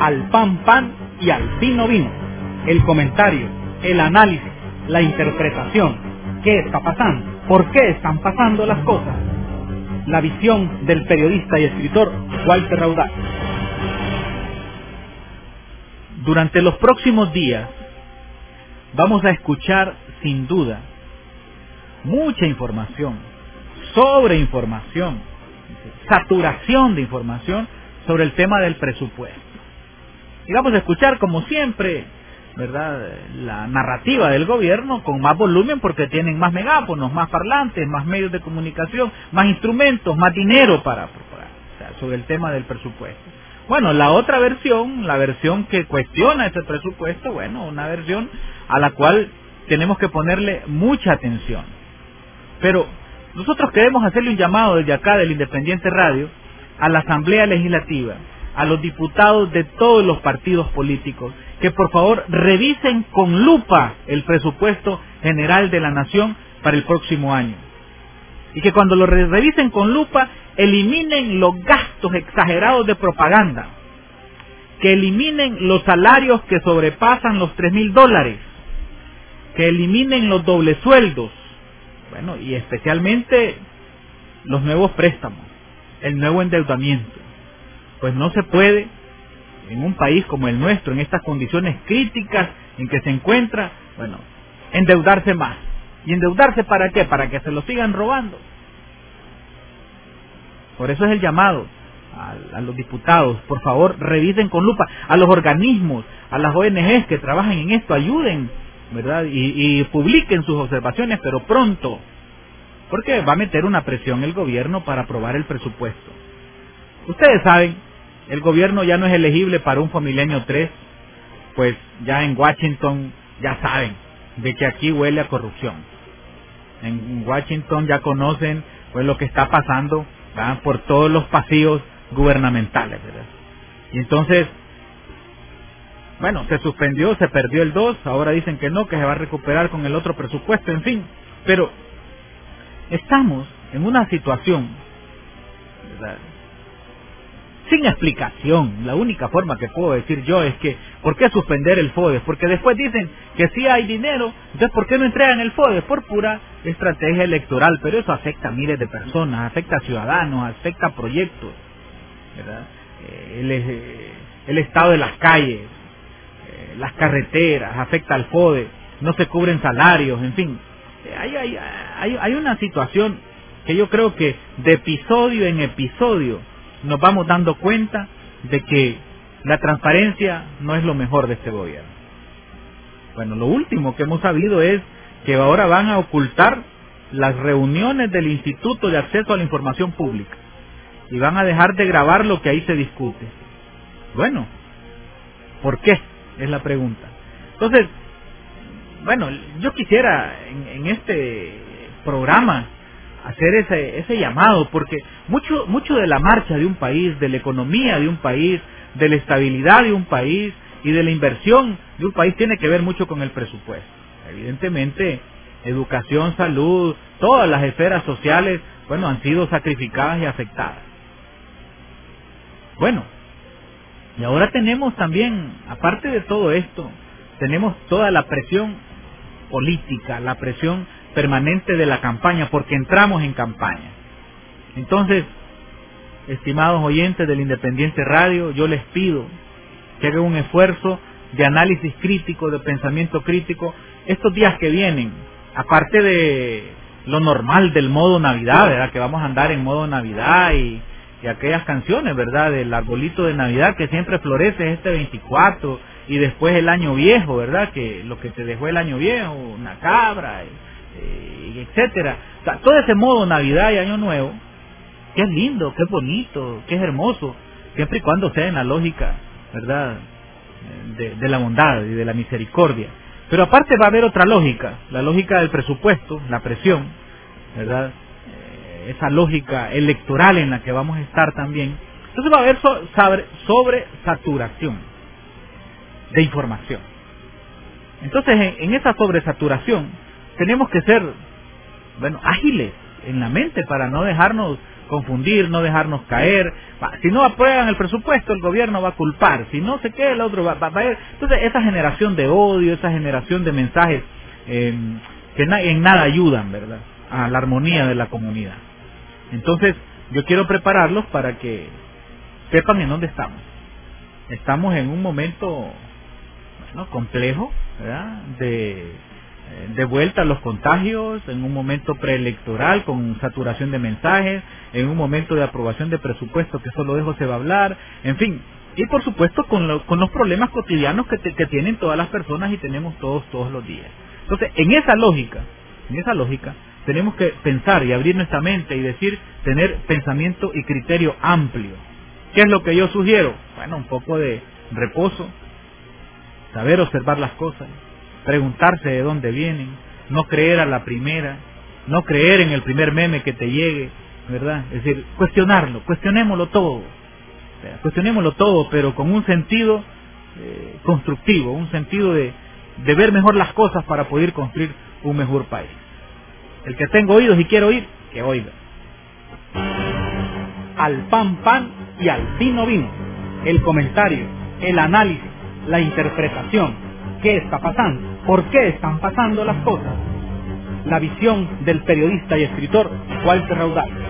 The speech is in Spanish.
al pan pan y al vino vino. El comentario, el análisis, la interpretación. ¿Qué está pasando? ¿Por qué están pasando las cosas? La visión del periodista y escritor Walter Raudal. Durante los próximos días vamos a escuchar sin duda mucha información, sobreinformación, saturación de información sobre el tema del presupuesto. Y vamos a escuchar, como siempre, ¿verdad?, la narrativa del gobierno con más volumen porque tienen más megáfonos, más parlantes, más medios de comunicación, más instrumentos, más dinero para sobre el tema del presupuesto. Bueno, la otra versión, la versión que cuestiona ese presupuesto, bueno, una versión a la cual tenemos que ponerle mucha atención. Pero nosotros queremos hacerle un llamado desde acá del Independiente Radio a la Asamblea Legislativa, a los diputados de todos los partidos políticos, que por favor revisen con lupa el presupuesto general de la Nación para el próximo año. Y que cuando lo revisen con lupa, eliminen los gastos exagerados de propaganda, que eliminen los salarios que sobrepasan los $3,000, que eliminen los dobles sueldos, bueno, y especialmente los nuevos préstamos, el nuevo endeudamiento. Pues no se puede, en un país como el nuestro, en estas condiciones críticas en que se encuentra, bueno, endeudarse más. ¿Y endeudarse para qué? Para que se lo sigan robando. Por eso es el llamado a los diputados, por favor, revisen con lupa, a los organismos, a las ONGs que trabajan en esto, ayuden, ¿verdad? Y publiquen sus observaciones, pero pronto, porque va a meter una presión el gobierno para aprobar el presupuesto. Ustedes saben, el gobierno ya no es elegible para un Fomilenio 3, pues ya en Washington ya saben de que aquí huele a corrupción. En Washington ya conocen pues lo que está pasando, ¿verdad?, por todos los pasillos gubernamentales, ¿verdad? Y entonces, bueno, se suspendió, se perdió el 2, ahora dicen que no, que se va a recuperar con el otro presupuesto, en fin. Pero estamos en una situación, ¿verdad?, sin explicación. La única forma que puedo decir yo es que, ¿por qué suspender el FODES? Porque después dicen que sí hay dinero, entonces ¿por qué no entregan el FODES? Por pura estrategia electoral, pero eso afecta a miles de personas, afecta a ciudadanos, afecta a proyectos, ¿verdad? El estado de las calles, las carreteras, afecta al FODES, no se cubren salarios, en fin. Hay una situación que yo creo que de episodio en episodio nos vamos dando cuenta de que la transparencia no es lo mejor de este gobierno. Bueno, lo último que hemos sabido es que ahora van a ocultar las reuniones del Instituto de Acceso a la Información Pública y van a dejar de grabar lo que ahí se discute. Bueno, ¿por qué? Es la pregunta. Entonces, bueno, yo quisiera en este programa hacer ese llamado, porque mucho de la marcha de un país, de la economía de un país, de la estabilidad de un país y de la inversión de un país tiene que ver mucho con el presupuesto. Evidentemente, educación, salud, todas las esferas sociales, bueno, han sido sacrificadas y afectadas. Bueno, y ahora tenemos también, aparte de todo esto, tenemos toda la presión política, la presión permanente de la campaña, porque entramos en campaña. Entonces, estimados oyentes del Independiente Radio, yo les pido que hagan un esfuerzo de análisis crítico, de pensamiento crítico, estos días que vienen, aparte de lo normal del modo Navidad, ¿verdad?, que vamos a andar en modo Navidad y aquellas canciones, ¿verdad?, del arbolito de Navidad que siempre florece este 24 y después el año viejo, ¿verdad?, que lo que te dejó el año viejo, una cabra, etcétera. O sea, todo ese modo Navidad y Año Nuevo, que es lindo, que es bonito, que es hermoso, siempre y cuando sea en la lógica, ¿verdad?, de la bondad y de la misericordia. Pero aparte va a haber otra lógica, la lógica del presupuesto, la presión, ¿verdad?, esa lógica electoral en la que vamos a estar también. Entonces va a haber sobresaturación de información. Entonces en esa sobresaturación tenemos que ser, bueno, ágiles en la mente para no dejarnos confundir, no dejarnos caer. Si no aprueban el presupuesto, el gobierno va a culpar. Si no se queda, el otro va a ir. Entonces, esa generación de odio, esa generación de mensajes que en nada ayudan, ¿verdad?, a la armonía de la comunidad. Entonces, yo quiero prepararlos para que sepan en dónde estamos. Estamos en un momento, bueno, complejo, ¿verdad?, de vuelta a los contagios, en un momento preelectoral con saturación de mensajes, en un momento de aprobación de presupuesto que solo de eso se va a hablar, en fin, y por supuesto con los problemas cotidianos que tienen todas las personas y tenemos todos los días. Entonces, en esa lógica, tenemos que pensar y abrir nuestra mente y decir, tener pensamiento y criterio amplio. ¿Qué es lo que yo sugiero? Bueno, un poco de reposo, saber observar las cosas, preguntarse de dónde vienen, no creer a la primera, no creer en el primer meme que te llegue, ¿verdad? Es decir, cuestionémoslo todo, pero con un sentido constructivo, un sentido de ver mejor las cosas para poder construir un mejor país. El que tenga oídos y quiera oír, que oiga. Al pan y al vino vino. El comentario, el análisis, la interpretación. ¿Qué está pasando? ¿Por qué están pasando las cosas? La visión del periodista y escritor Walter Raudal.